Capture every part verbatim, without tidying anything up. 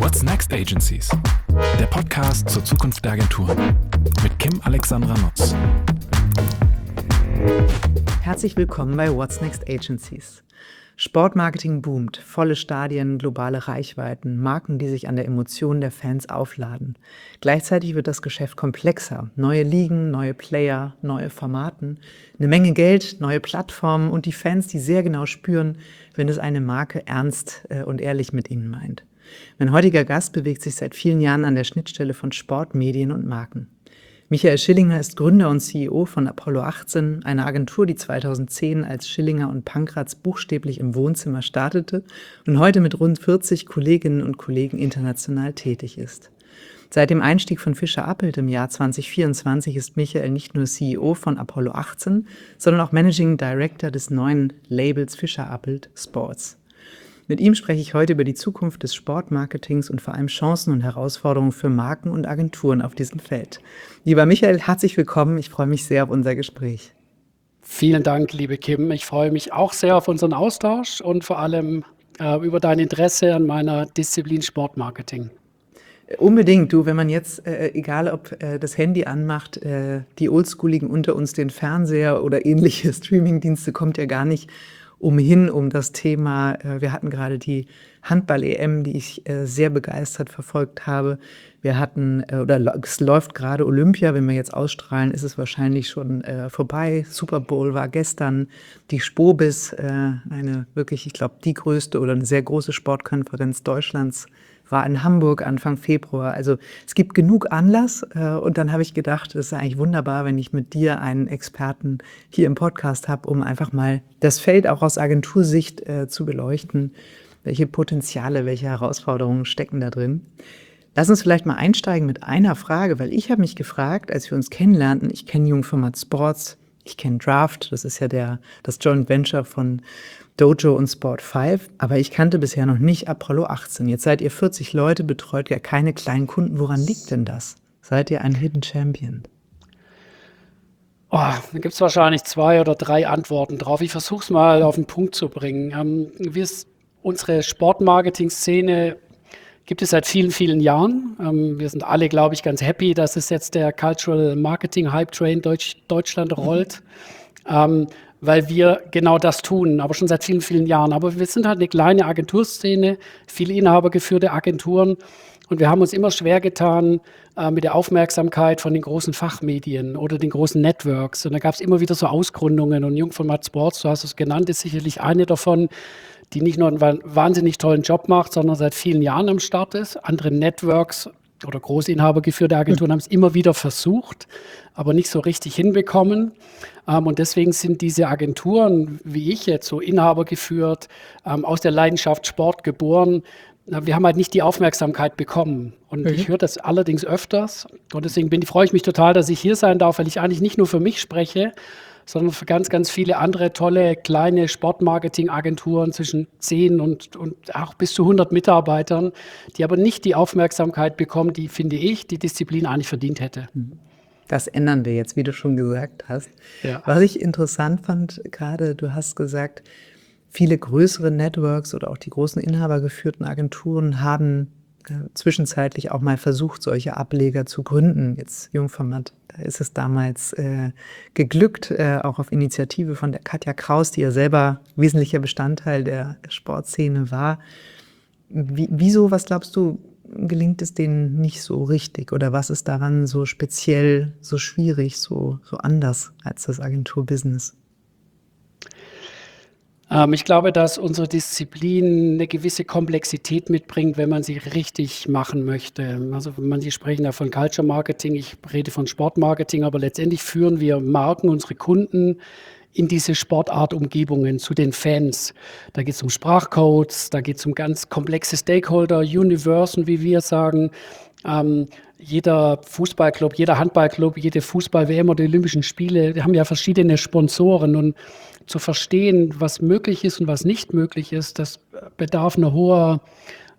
What's Next Agencies? Der Podcast zur Zukunft der Agenturen mit Kim Alexandra Nutz. Herzlich willkommen bei What's Next Agencies. Sportmarketing boomt, volle Stadien, globale Reichweiten, Marken, die sich an der Emotion der Fans aufladen. Gleichzeitig wird das Geschäft komplexer. Neue Ligen, neue Player, neue Formaten, eine Menge Geld, neue Plattformen und die Fans, die sehr genau spüren, wenn es eine Marke ernst und ehrlich mit ihnen meint. Mein heutiger Gast bewegt sich seit vielen Jahren an der Schnittstelle von Sport, Medien und Marken. Michael Schillinger ist Gründer und C E O von Apollo achtzehn, einer Agentur, die zweitausendzehn als Schillinger und Pankratz buchstäblich im Wohnzimmer startete und heute mit rund vierzig Kolleginnen und Kollegen international tätig ist. Seit dem Einstieg von Fischer Appelt im Jahr zwanzig vierundzwanzig ist Michael nicht nur C E O von Apollo achtzehn, sondern auch Managing Director des neuen Labels Fischer Appelt Sports. Mit ihm spreche ich heute über die Zukunft des Sportmarketings und vor allem Chancen und Herausforderungen für Marken und Agenturen auf diesem Feld. Lieber Michael, herzlich willkommen. Ich freue mich sehr auf unser Gespräch. Vielen Dank, liebe Kim. Ich freue mich auch sehr auf unseren Austausch und vor allem äh, über dein Interesse an meiner Disziplin Sportmarketing. Unbedingt, du, wenn man jetzt, äh, egal ob äh, das Handy anmacht, äh, die Oldschooligen unter uns den Fernseher oder ähnliche Streamingdienste, kommt ja gar nicht umhin um das Thema. Äh, wir hatten gerade die Handball-E M, die ich äh, sehr begeistert verfolgt habe. Wir hatten, äh, oder es läuft gerade Olympia, wenn wir jetzt ausstrahlen, ist es wahrscheinlich schon äh, vorbei. Super Bowl war gestern, die Spobis, äh, eine wirklich, ich glaube, die größte oder eine sehr große Sportkonferenz Deutschlands, war in Hamburg Anfang Februar. Also es gibt genug Anlass äh, und dann habe ich gedacht, es ist eigentlich wunderbar, wenn ich mit dir einen Experten hier im Podcast habe, um einfach mal das Feld auch aus Agentursicht äh, zu beleuchten. Welche Potenziale, welche Herausforderungen stecken da drin? Lass uns vielleicht mal einsteigen mit einer Frage, weil ich habe mich gefragt, als wir uns kennenlernten, ich kenne Jungformat Sports, ich kenne Draft, das ist ja der, das Joint Venture von Dojo und Sport fünf, aber ich kannte bisher noch nicht Apollo achtzehn. Jetzt seid ihr vierzig Leute, betreut ja keine kleinen Kunden. Woran liegt denn das? Seid ihr ein Hidden Champion? Oh, da gibt es wahrscheinlich zwei oder drei Antworten drauf. Ich versuche es mal auf den Punkt zu bringen. Ähm, wir, unsere Sportmarketing-Szene gibt es seit vielen, vielen Jahren. Ähm, wir sind alle, glaube ich, ganz happy, dass es jetzt der Cultural Marketing Hype Train Deutsch, Deutschland rollt. Mhm. Ähm, weil wir genau das tun, aber schon seit vielen, vielen Jahren. Aber wir sind halt eine kleine Agenturszene, viele inhabergeführte Agenturen und wir haben uns immer schwer getan äh, mit der Aufmerksamkeit von den großen Fachmedien oder den großen Networks. Und da gab es immer wieder so Ausgründungen und Jungformat Sports, du hast es genannt, ist sicherlich eine davon, die nicht nur einen wahnsinnig tollen Job macht, sondern seit vielen Jahren am Start ist. Andere Networks oder großinhabergeführte Agenturen haben es immer wieder versucht, aber nicht so richtig hinbekommen. Ähm, und deswegen sind diese Agenturen, wie ich jetzt, so inhabergeführt, ähm, aus der Leidenschaft Sport geboren. Wir haben halt nicht die Aufmerksamkeit bekommen. Und mhm. ich höre das allerdings öfters. Und deswegen bin, freue ich mich total, dass ich hier sein darf, weil ich eigentlich nicht nur für mich spreche, sondern für ganz, ganz viele andere tolle kleine Sportmarketing-Agenturen zwischen zehn und, und auch bis zu hundert Mitarbeitern, die aber nicht die Aufmerksamkeit bekommen, die, finde ich, die Disziplin eigentlich verdient hätte. Das ändern wir jetzt, wie du schon gesagt hast. Ja. Was ich interessant fand, gerade du hast gesagt, viele größere Networks oder auch die großen inhabergeführten Agenturen haben äh, zwischenzeitlich auch mal versucht, solche Ableger zu gründen. Jetzt Jungformat, da ist es damals äh, geglückt, äh, auch auf Initiative von der Katja Kraus, die ja selber wesentlicher Bestandteil der Sportszene war. Wie, wieso, was glaubst du, gelingt es denen nicht so richtig? Oder was ist daran so speziell, so schwierig, so, so anders als das Agenturbusiness? Ähm, ich glaube, dass unsere Disziplin eine gewisse Komplexität mitbringt, wenn man sie richtig machen möchte. Also manche sprechen ja von Culture Marketing, ich rede von Sportmarketing, aber letztendlich führen wir Marken, unsere Kunden in diese Sportartumgebungen zu den Fans. Da geht es um Sprachcodes, da geht es um ganz komplexe Stakeholder-Universen, wie wir sagen. Ähm, jeder Fußballclub, jeder Handballclub, jede Fußball-W M oder die Olympischen Spiele, die haben ja verschiedene Sponsoren und zu verstehen, was möglich ist und was nicht möglich ist, das bedarf einer hoher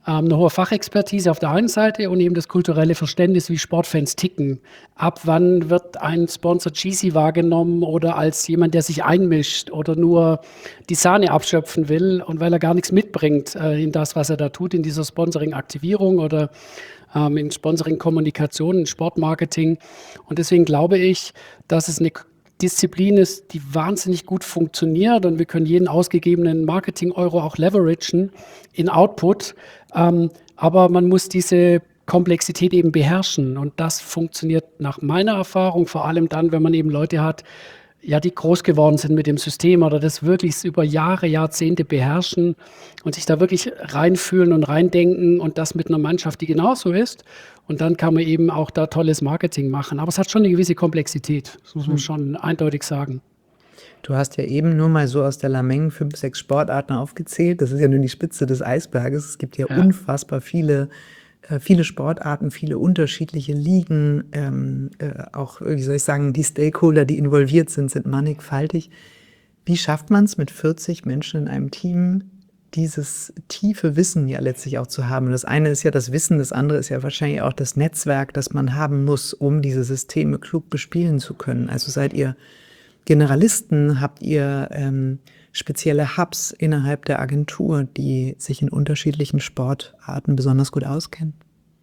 ähm, eine hohe Fachexpertise auf der einen Seite und eben das kulturelle Verständnis, wie Sportfans ticken. Ab wann wird ein Sponsor cheesy wahrgenommen oder als jemand, der sich einmischt oder nur die Sahne abschöpfen will und weil er gar nichts mitbringt äh, in das, was er da tut, in dieser Sponsoring-Aktivierung oder ähm, in Sponsoring-Kommunikation, in Sportmarketing. Und deswegen glaube ich, dass es eine Disziplin ist, die wahnsinnig gut funktioniert und wir können jeden ausgegebenen Marketing-Euro auch leveragen in Output. Ähm, aber man muss diese Komplexität eben beherrschen und das funktioniert nach meiner Erfahrung vor allem dann, wenn man eben Leute hat, ja, die groß geworden sind mit dem System oder das wirklich über Jahre, Jahrzehnte beherrschen und sich da wirklich reinfühlen und reindenken und das mit einer Mannschaft, die genauso ist. Und dann kann man eben auch da tolles Marketing machen. Aber es hat schon eine gewisse Komplexität, das muss man schon eindeutig sagen. Du hast ja eben nur mal so aus der Lameng fünf, sechs Sportarten aufgezählt. Das ist ja nur die Spitze des Eisberges. Es gibt ja, ja. unfassbar viele Viele Sportarten, viele unterschiedliche Ligen, ähm, äh, auch, wie soll ich sagen, die Stakeholder, die involviert sind, sind mannigfaltig. Wie schafft man es mit vierzig Menschen in einem Team, dieses tiefe Wissen ja letztlich auch zu haben? Und das eine ist ja das Wissen, das andere ist ja wahrscheinlich auch das Netzwerk, das man haben muss, um diese Systeme klug bespielen zu können. Also seid ihr Generalisten, habt ihr ähm, spezielle Hubs innerhalb der Agentur, die sich in unterschiedlichen Sportarten besonders gut auskennen?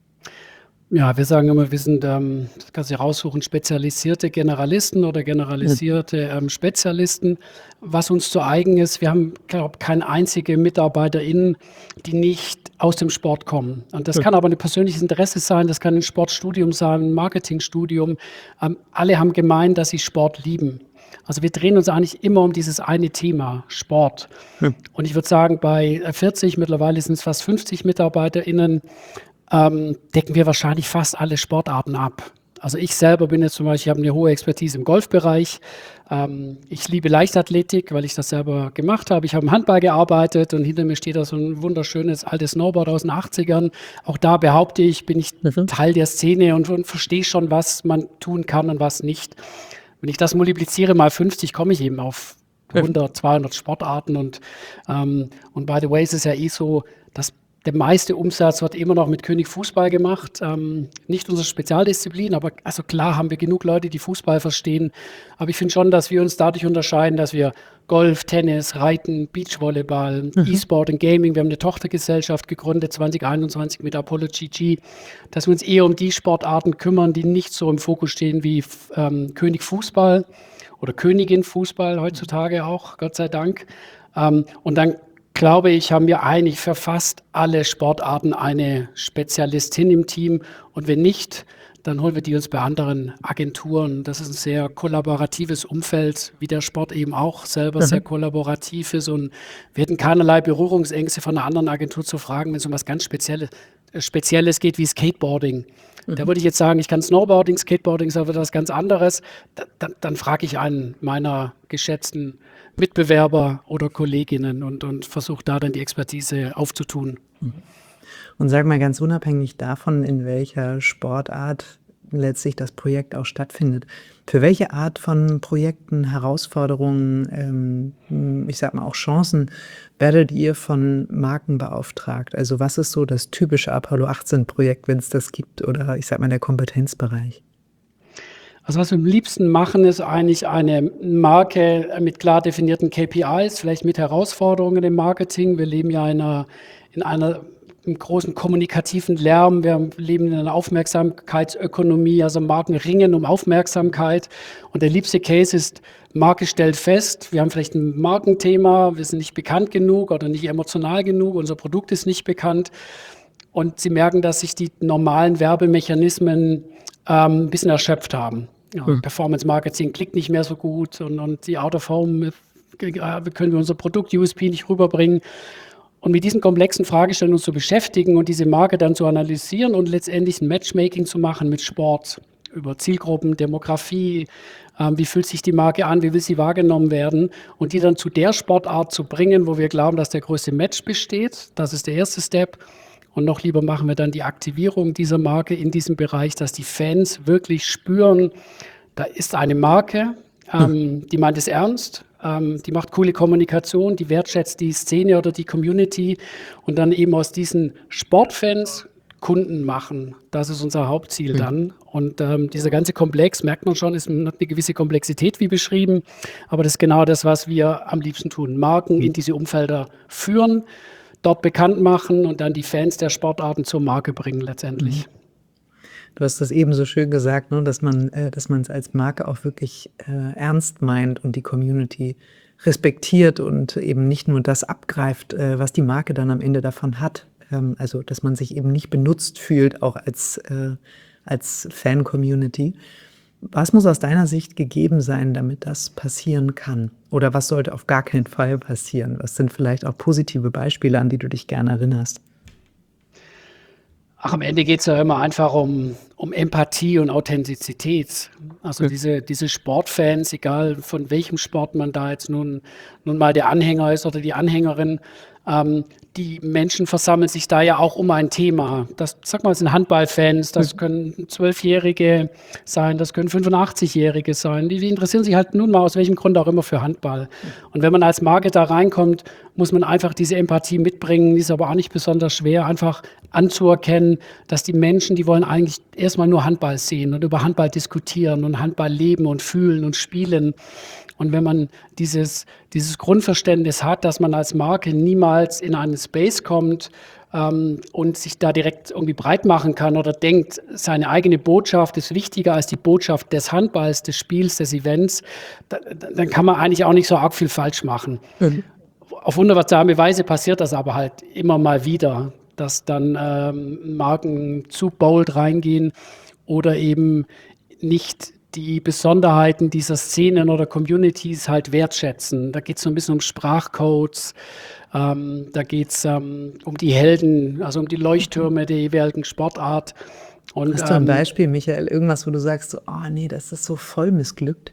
Ja, wir sagen immer, wir sind, ähm, das kannst du raussuchen, spezialisierte Generalisten oder generalisierte ähm, Spezialisten. Was uns zu eigen ist, wir haben, glaube ich, keine einzige Mitarbeiterin, die nicht aus dem Sport kommen. Und das kann aber ein persönliches Interesse sein, das kann ein Sportstudium sein, ein Marketingstudium. Ähm, alle haben gemeint, dass sie Sport lieben. Also wir drehen uns eigentlich immer um dieses eine Thema, Sport. Ja. Und ich würde sagen, bei vierzig, mittlerweile sind es fast fünfzig MitarbeiterInnen, ähm, decken wir wahrscheinlich fast alle Sportarten ab. Also ich selber bin jetzt zum Beispiel, ich habe eine hohe Expertise im Golfbereich. Ähm, ich liebe Leichtathletik, weil ich das selber gemacht habe. Ich habe im Handball gearbeitet und hinter mir steht da so ein wunderschönes altes Snowboard aus den achtzigern. Auch da behaupte ich, bin ich mhm. Teil der Szene und, und verstehe schon, was man tun kann und was nicht. Wenn ich das multipliziere mal fünfzig, komme ich eben auf hundert, zweihundert Sportarten. Und, ähm, und by the way, ist es ja eh so, dass der meiste Umsatz wird immer noch mit König Fußball gemacht. Ähm, nicht unsere Spezialdisziplin, aber also klar haben wir genug Leute, die Fußball verstehen. Aber ich finde schon, dass wir uns dadurch unterscheiden, dass wir Golf, Tennis, Reiten, Beachvolleyball, mhm. E-Sport und Gaming, wir haben eine Tochtergesellschaft gegründet, zwanzig einundzwanzig mit Apollo G G, dass wir uns eher um die Sportarten kümmern, die nicht so im Fokus stehen wie ähm, König Fußball oder Königin Fußball heutzutage auch, Gott sei Dank. Ähm, und dann glaube ich, haben wir eigentlich für fast alle Sportarten eine Spezialistin im Team. Und wenn nicht, dann holen wir die uns bei anderen Agenturen. Das ist ein sehr kollaboratives Umfeld, wie der Sport eben auch selber mhm. sehr kollaborativ ist. Und wir hätten keinerlei Berührungsängste von einer anderen Agentur zu fragen, wenn es um was ganz Spezielles, Spezielles geht wie Skateboarding. Mhm. Da würde ich jetzt sagen, ich kann Snowboarding, Skateboarding ist aber was ganz anderes. Da, dann, dann frage ich einen meiner geschätzten Mitbewerber oder Kolleginnen und, und versuche da dann die Expertise aufzutun. Und sag mal ganz unabhängig davon, in welcher Sportart letztlich das Projekt auch stattfindet, für welche Art von Projekten, Herausforderungen, ähm, ich sag mal auch Chancen, werdet ihr von Marken beauftragt? Also was ist so das typische Apollo achtzehn Projekt, wenn es das gibt, oder ich sag mal der Kompetenzbereich? Also was wir am liebsten machen, ist eigentlich eine Marke mit klar definierten K P Is, vielleicht mit Herausforderungen im Marketing. Wir leben ja in einer, in einer im großen kommunikativen Lärm. Wir leben in einer Aufmerksamkeitsökonomie, also Marken ringen um Aufmerksamkeit. Und der liebste Case ist, Marke stellt fest, wir haben vielleicht ein Markenthema, wir sind nicht bekannt genug oder nicht emotional genug, unser Produkt ist nicht bekannt. Und sie merken, dass sich die normalen Werbemechanismen ähm, ein bisschen erschöpft haben. Ja, mhm. Performance-Marketing klickt nicht mehr so gut und, und die Out-of-Home können wir unser Produkt U S P nicht rüberbringen. Und mit diesen komplexen Fragestellungen uns zu beschäftigen und diese Marke dann zu analysieren und letztendlich ein Matchmaking zu machen mit Sport über Zielgruppen, Demografie, ähm, wie fühlt sich die Marke an, wie will sie wahrgenommen werden und die dann zu der Sportart zu bringen, wo wir glauben, dass der größte Match besteht. Das ist der erste Step. Und noch lieber machen wir dann die Aktivierung dieser Marke in diesem Bereich, dass die Fans wirklich spüren, da ist eine Marke, ähm, die meint es ernst, ähm, die macht coole Kommunikation, die wertschätzt die Szene oder die Community und dann eben aus diesen Sportfans Kunden machen. Das ist unser Hauptziel dann. Und ähm, dieser ganze Komplex, merkt man schon, ist, hat eine gewisse Komplexität, wie beschrieben. Aber das ist genau das, was wir am liebsten tun. Marken in diese Umfelder führen, dort bekannt machen und dann die Fans der Sportarten zur Marke bringen letztendlich. Du hast das eben so schön gesagt, ne, dass man äh, dass man es als Marke auch wirklich äh, ernst meint und die Community respektiert und eben nicht nur das abgreift, äh, was die Marke dann am Ende davon hat. Ähm, also, dass man sich eben nicht benutzt fühlt, auch als, äh, als Fan-Community. Was muss aus deiner Sicht gegeben sein, damit das passieren kann? Oder was sollte auf gar keinen Fall passieren? Was sind vielleicht auch positive Beispiele, an die du dich gerne erinnerst? Ach, am Ende geht es ja immer einfach um, um Empathie und Authentizität. Also diese, diese Sportfans, egal von welchem Sport man da jetzt nun, nun mal der Anhänger ist oder die Anhängerin, ähm, die Menschen versammeln sich da ja auch um ein Thema. Das, sag mal, das sind Handballfans, das können Zwölfjährige sein, das können fünfundachtzig-Jährige sein. Die, die interessieren sich halt nun mal aus welchem Grund auch immer für Handball. Und wenn man als Marke da reinkommt, muss man einfach diese Empathie mitbringen. Die ist aber auch nicht besonders schwer, einfach anzuerkennen, dass die Menschen, die wollen eigentlich erstmal nur Handball sehen und über Handball diskutieren und Handball leben und fühlen und spielen. Und wenn man dieses, dieses Grundverständnis hat, dass man als Marke niemals in einen Space kommt ähm, und sich da direkt irgendwie breit machen kann oder denkt, seine eigene Botschaft ist wichtiger als die Botschaft des Handballs, des Spiels, des Events, da, dann kann man eigentlich auch nicht so arg viel falsch machen. Mhm. Auf wundersame Weise passiert das aber halt immer mal wieder, dass dann ähm, Marken zu bold reingehen oder eben nicht die Besonderheiten dieser Szenen oder Communities halt wertschätzen. Da geht es so ein bisschen um Sprachcodes, ähm, da geht es ähm, um die Helden, also um die Leuchttürme der jeweiligen Sportart. Und, Hast du ein ähm, Beispiel, Michael? Irgendwas, wo du sagst, so, oh nee, das ist so voll missglückt?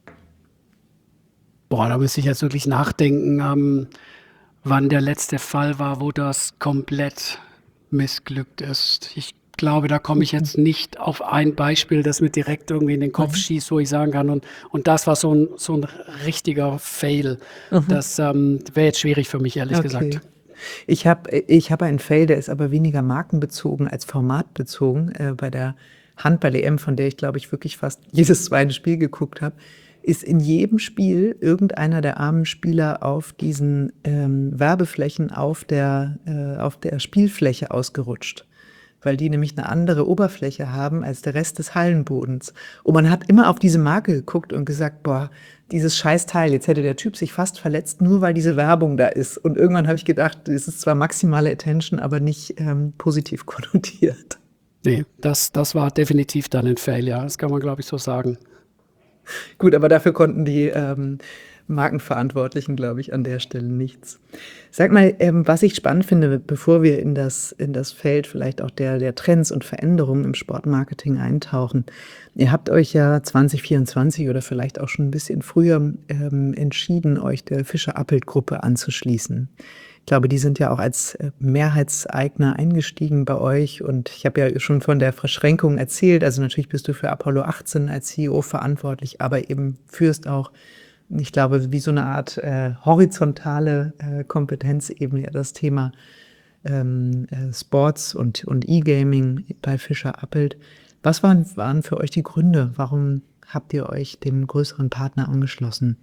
Boah, da müsste ich jetzt wirklich nachdenken, ähm, wann der letzte Fall war, wo das komplett missglückt ist. Ich glaube, da komme ich jetzt nicht auf ein Beispiel, das mir direkt irgendwie in den Kopf schießt, wo ich sagen kann, und, und das war so ein, so ein richtiger Fail. Mhm. Das ähm, wäre jetzt schwierig für mich, ehrlich okay. gesagt. Ich habe ich hab einen Fail, der ist aber weniger markenbezogen als formatbezogen. Äh, bei der Handball-E M, von der ich, glaube ich, wirklich fast jedes zweite Spiel geguckt habe, ist in jedem Spiel irgendeiner der armen Spieler auf diesen ähm, Werbeflächen auf der, äh, auf der Spielfläche ausgerutscht, weil die nämlich eine andere Oberfläche haben als der Rest des Hallenbodens. Und man hat immer auf diese Marke geguckt und gesagt, boah, dieses Scheißteil, jetzt hätte der Typ sich fast verletzt, nur weil diese Werbung da ist. Und irgendwann habe ich gedacht, das ist zwar maximale Attention, aber nicht ähm, positiv konnotiert. Nee, das, das war definitiv dann ein Fail, ja. Das kann man, glaube ich, so sagen. Gut, aber dafür konnten die ähm, Markenverantwortlichen, glaube ich, an der Stelle nichts. Sag mal, ähm, was ich spannend finde, bevor wir in das, in das Feld vielleicht auch der, der Trends und Veränderungen im Sportmarketing eintauchen. Ihr habt euch ja zwanzig vierundzwanzig oder vielleicht auch schon ein bisschen früher ähm, entschieden, euch der Fischer-Appelt-Gruppe anzuschließen. Ich glaube, die sind ja auch als Mehrheitseigner eingestiegen bei euch und ich habe ja schon von der Verschränkung erzählt. Also natürlich bist du für Apollo achtzehn als C E O verantwortlich, aber eben führst auch, ich glaube, wie so eine Art äh, horizontale äh, Kompetenzebene ja das Thema ähm, äh, Sports und, und E-Gaming bei Fischer-Appelt. Was waren, waren für euch die Gründe? Warum habt ihr euch dem größeren Partner angeschlossen?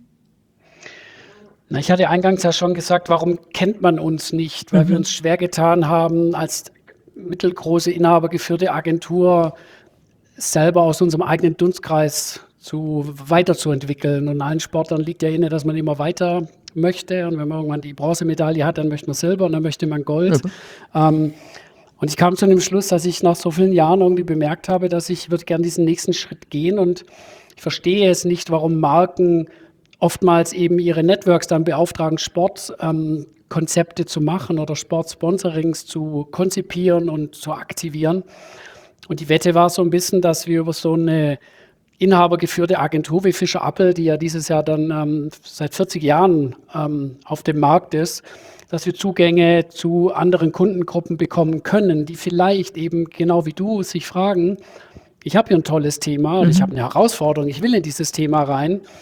Na, ich hatte eingangs ja schon gesagt, warum kennt man uns nicht? Weil mhm. wir uns schwer getan haben, als mittelgroße inhabergeführte Agentur selber aus unserem eigenen Dunstkreis zu weiterzuentwickeln. Und allen Sportlern liegt ja inne, dass man immer weiter möchte. Und wenn man irgendwann die Bronzemedaille hat, dann möchte man Silber und dann möchte man Gold. Mhm. Ähm, und ich kam zu dem Schluss, dass ich nach so vielen Jahren irgendwie bemerkt habe, dass ich würde gerne diesen nächsten Schritt gehen. Und ich verstehe es nicht, warum Marken oftmals eben ihre Networks dann beauftragen, Sportkonzepte ähm, zu machen oder Sportsponsorings zu konzipieren und zu aktivieren. Und die Wette war so ein bisschen, dass wir über so eine inhabergeführte Agentur wie Fischer-Appelt, die ja dieses Jahr dann ähm, seit vierzig Jahren ähm, auf dem Markt ist, dass wir Zugänge zu anderen Kundengruppen bekommen können, die vielleicht eben genau wie du sich fragen, ich habe hier ein tolles Thema und mhm. ich habe eine Herausforderung, ich will in dieses Thema rein.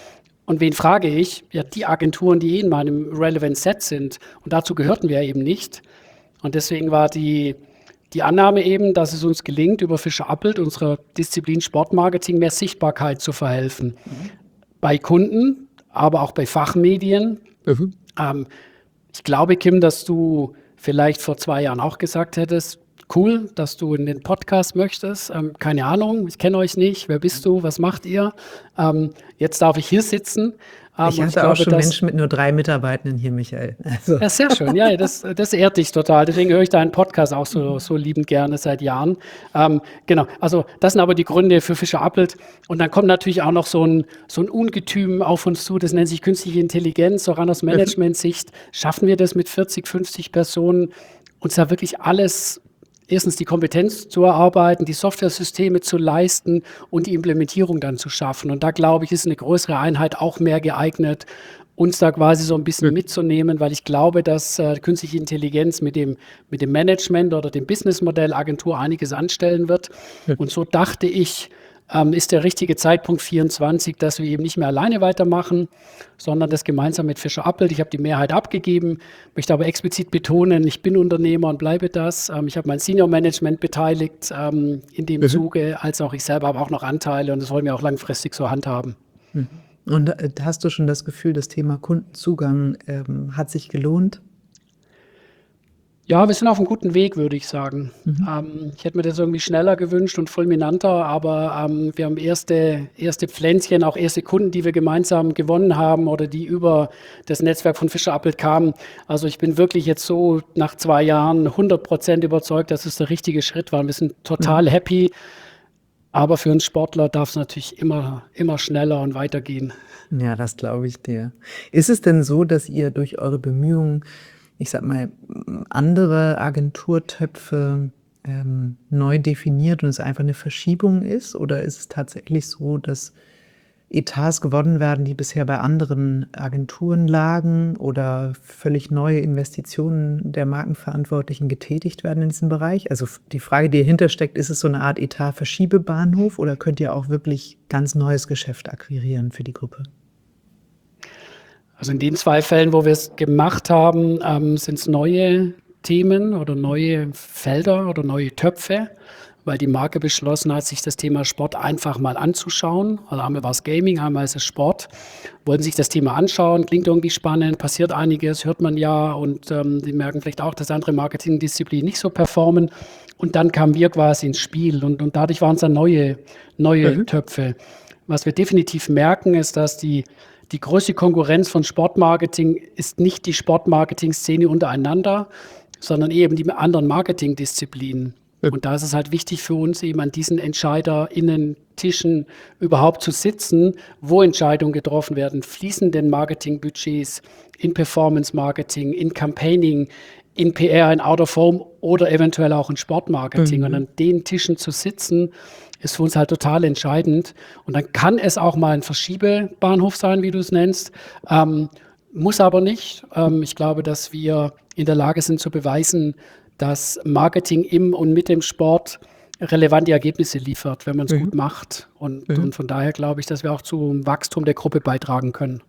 Und wen frage ich? Ja, die Agenturen, die eh in meinem Relevant Set sind. Und dazu gehörten wir eben nicht. Und deswegen war die, die Annahme eben, dass es uns gelingt, über Fischer Appelt, unserer Disziplin Sportmarketing, mehr Sichtbarkeit zu verhelfen. Mhm. Bei Kunden, aber auch bei Fachmedien. Mhm. Ähm, ich glaube, Kim, dass du vielleicht vor zwei Jahren auch gesagt hättest, cool, dass du in den Podcast möchtest. Ähm, keine Ahnung, ich kenne euch nicht. Wer bist du? Was macht ihr? Ähm, jetzt darf ich hier sitzen. Ähm, ich hatte ich glaube, auch schon Menschen mit nur drei Mitarbeitenden hier, Michael. Also. Ja, sehr schön. Ja, das, das ehrt dich total. Deswegen höre ich deinen Podcast auch so, so liebend gerne seit Jahren. Ähm, genau, also das sind aber die Gründe für Fischer Appelt. Und dann kommt natürlich auch noch so ein, so ein Ungetüm auf uns zu, das nennt sich künstliche Intelligenz, auch aus Management-Sicht. Schaffen wir das mit vierzig, fünfzig Personen, uns da wirklich alles, erstens die Kompetenz zu erarbeiten, die Softwaresysteme zu leisten und die Implementierung dann zu schaffen. Und da, glaube ich, ist eine größere Einheit auch mehr geeignet, uns da quasi so ein bisschen ja. mitzunehmen, weil ich glaube, dass äh, künstliche Intelligenz mit dem, mit dem Management oder dem Businessmodell Agentur einiges anstellen wird. Ja. Und so dachte ich, ähm, ist der richtige Zeitpunkt vierundzwanzig, dass wir eben nicht mehr alleine weitermachen, sondern das gemeinsam mit Fischer Appelt. Ich habe die Mehrheit abgegeben, möchte aber explizit betonen, ich bin Unternehmer und bleibe das. Ähm, ich habe mein Senior Management beteiligt ähm, in dem mhm. Zuge, als auch ich selber habe auch noch Anteile und das wollen wir auch langfristig so handhaben. Mhm. Und äh, hast du schon das Gefühl, das Thema Kundenzugang ähm, hat sich gelohnt? Ja, wir sind auf einem guten Weg, würde ich sagen. Mhm. Ähm, ich hätte mir das irgendwie schneller gewünscht und fulminanter, aber ähm, wir haben erste, erste Pflänzchen, auch erste Kunden, die wir gemeinsam gewonnen haben oder die über das Netzwerk von Fischer Appelt kamen. Also ich bin wirklich jetzt so nach zwei Jahren hundert Prozent überzeugt, dass es der richtige Schritt war. Wir sind total mhm. happy, aber für einen Sportler darf es natürlich immer, immer schneller und weitergehen. Ja, das glaube ich dir. Ist es denn so, dass ihr durch eure Bemühungen, ich sag mal, andere Agenturtöpfe ähm, neu definiert und es einfach eine Verschiebung ist? Oder ist es tatsächlich so, dass Etats gewonnen werden, die bisher bei anderen Agenturen lagen oder völlig neue Investitionen der Markenverantwortlichen getätigt werden in diesem Bereich? Also die Frage, die dahinter steckt, ist es so eine Art Etat-Verschiebebahnhof oder könnt ihr auch wirklich ganz neues Geschäft akquirieren für die Gruppe? Also in den zwei Fällen, wo wir es gemacht haben, ähm, sind es neue Themen oder neue Felder oder neue Töpfe, weil die Marke beschlossen hat, sich das Thema Sport einfach mal anzuschauen. Also einmal war es Gaming, einmal ist es Sport. Wollten sich das Thema anschauen, klingt irgendwie spannend, passiert einiges, hört man ja und ähm, die merken vielleicht auch, dass andere Marketingdisziplinen nicht so performen. Und dann kamen wir quasi ins Spiel und, und dadurch waren es dann neue, neue mhm. Töpfe. Was wir definitiv merken, ist, dass die Die größte Konkurrenz von Sportmarketing ist nicht die Sportmarketing-Szene untereinander, sondern eben die anderen Marketingdisziplinen. Ja. Und da ist es halt wichtig für uns, eben an diesen EntscheiderInnen-Tischen überhaupt zu sitzen, wo Entscheidungen getroffen werden, fließen denn Marketingbudgets in Performance-Marketing, in Campaigning, in P R, in Out-of-Home oder eventuell auch in Sportmarketing. Mhm. Und an den Tischen zu sitzen, ist für uns halt total entscheidend. Und dann kann es auch mal ein Verschiebebahnhof sein, wie du es nennst. Ähm, muss aber nicht. Ähm, ich glaube, dass wir in der Lage sind zu beweisen, dass Marketing im und mit dem Sport relevante Ergebnisse liefert, wenn man es mhm. gut macht. Und, mhm. und von daher glaube ich, dass wir auch zum Wachstum der Gruppe beitragen können.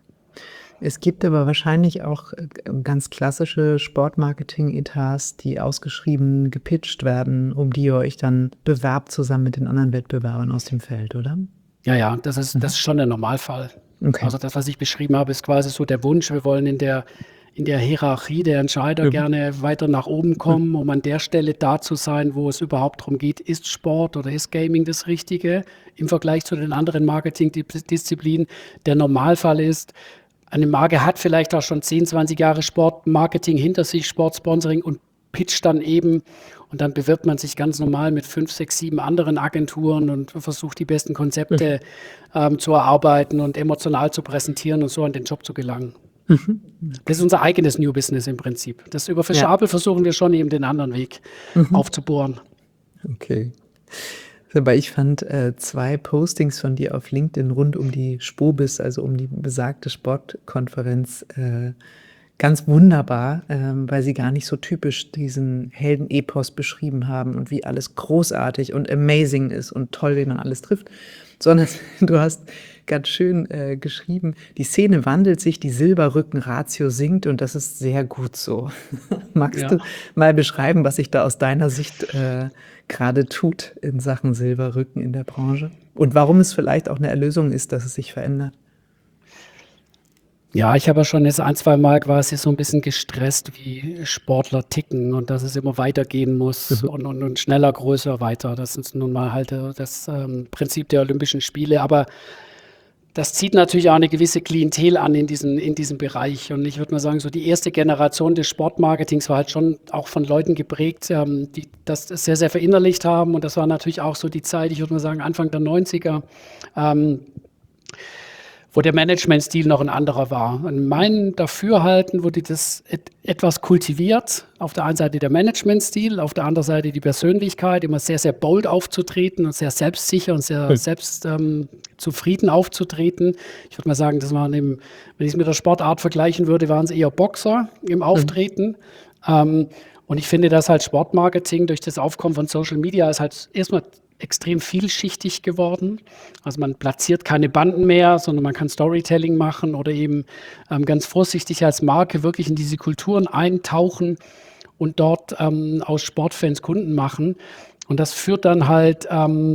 Es gibt aber wahrscheinlich auch ganz klassische Sportmarketing-Etats, die ausgeschrieben gepitcht werden, um die ihr euch dann bewerbt zusammen mit den anderen Wettbewerbern aus dem Feld, oder? Ja, ja, das ist, das ist schon der Normalfall. Okay. Also das, was ich beschrieben habe, ist quasi so der Wunsch. Wir wollen in der, in der Hierarchie der Entscheider mhm. gerne weiter nach oben kommen, mhm. um an der Stelle da zu sein, wo es überhaupt darum geht, ist Sport oder ist Gaming das Richtige im Vergleich zu den anderen Marketingdisziplinen. Der Normalfall ist, eine Marke hat vielleicht auch schon zehn, zwanzig Jahre Sportmarketing hinter sich, Sportsponsoring und pitcht dann eben und dann bewirbt man sich ganz normal mit fünf, sechs, sieben anderen Agenturen und versucht die besten Konzepte ähm, zu erarbeiten und emotional zu präsentieren und so an den Job zu gelangen. Mhm. Das ist unser eigenes New Business im Prinzip. Das über Fischer Appelt ja. versuchen wir schon eben den anderen Weg mhm. aufzubohren. Okay. Aber ich fand äh, zwei Postings von dir auf LinkedIn rund um die Spobis, also um die besagte Sportkonferenz, äh, ganz wunderbar, ähm, weil sie gar nicht so typisch diesen Heldenepos beschrieben haben und wie alles großartig und amazing ist und toll, wen man alles trifft, sondern du hast ganz schön äh, geschrieben, die Szene wandelt sich, die Silberrücken-Ratio sinkt und das ist sehr gut so. Magst Ja. du mal beschreiben, was sich da aus deiner Sicht äh, gerade tut in Sachen Silberrücken in der Branche und warum es vielleicht auch eine Erlösung ist, dass es sich verändert? Ja, ich habe ja schon jetzt ein, zwei Mal quasi so ein bisschen gestresst, wie Sportler ticken und dass es immer weitergehen muss Mhm. und, und, und schneller, größer, weiter. Das ist nun mal halt äh, das ähm, Prinzip der Olympischen Spiele. Aber das zieht natürlich auch eine gewisse Klientel an in diesen, in diesem Bereich. Und ich würde mal sagen, so die erste Generation des Sportmarketings war halt schon auch von Leuten geprägt, ähm, die das sehr, sehr verinnerlicht haben. Und das war natürlich auch so die Zeit, ich würde mal sagen, Anfang der neunziger, ähm, wo der Managementstil noch ein anderer war. In meinem Dafürhalten wurde das et etwas kultiviert. Auf der einen Seite der Managementstil, auf der anderen Seite die Persönlichkeit, immer sehr, sehr bold aufzutreten und sehr selbstsicher und sehr Hm. selbst ähm, zufrieden aufzutreten. Ich würde mal sagen, das waren eben, wenn ich es mit der Sportart vergleichen würde, waren es eher Boxer im Auftreten. Ähm, und ich finde, dass halt Sportmarketing durch das Aufkommen von Social Media ist halt erstmal extrem vielschichtig geworden. Also man platziert keine Banden mehr, sondern man kann Storytelling machen oder eben ähm, ganz vorsichtig als Marke wirklich in diese Kulturen eintauchen und dort ähm, aus Sportfans Kunden machen. Und das führt dann halt ähm,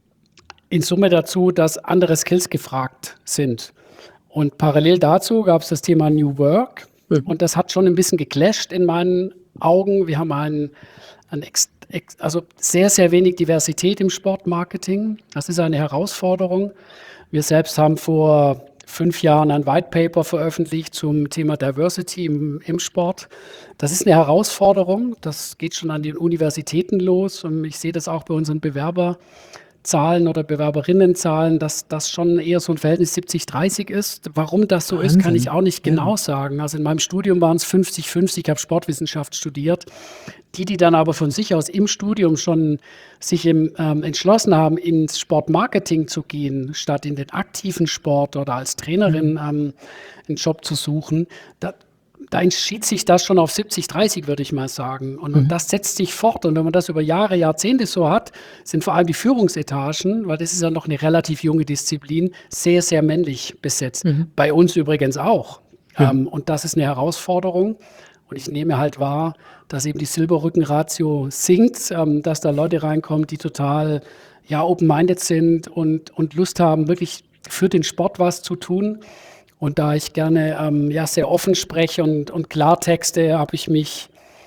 in Summe dazu, dass andere Skills gefragt sind. Und parallel dazu gab es das Thema New Work. Mhm. Und das hat schon ein bisschen geclasht in meinen Augen. Wir haben einen, einen ex, ex, also sehr, sehr wenig Diversität im Sportmarketing. Das ist eine Herausforderung. Wir selbst haben vor fünf Jahren ein White Paper veröffentlicht zum Thema Diversity im, im Sport. Das ist eine Herausforderung. Das geht schon an den Universitäten los. Und ich sehe das auch bei unseren Bewerbern. Zahlen oder Bewerberinnenzahlen, dass das schon eher so ein Verhältnis siebzig dreißig ist. Warum das so ist, kann ich Wahnsinn. auch nicht Ja. genau sagen. Also in meinem Studium waren es fünfzig fünfzig, ich habe Sportwissenschaft studiert. Die, die dann aber von sich aus im Studium schon sich im, ähm, entschlossen haben, ins Sportmarketing zu gehen, statt in den aktiven Sport oder als Trainerin ähm, einen Job zu suchen, da, da entschied sich das schon auf siebzig dreißig, würde ich mal sagen. Und, und das setzt sich fort. Und wenn man das über Jahre, Jahrzehnte so hat, sind vor allem die Führungsetagen, weil das ist ja noch eine relativ junge Disziplin, sehr, sehr männlich besetzt. Bei uns übrigens auch. Ja. Ähm, und das ist eine Herausforderung. Und ich nehme halt wahr, dass eben die Silberrücken-Ratio sinkt, ähm, dass da Leute reinkommen, die total ja, open-minded sind und, und Lust haben, wirklich für den Sport was zu tun. Und da ich gerne ähm, ja, sehr offen spreche und, und Klartexte, habe ich mich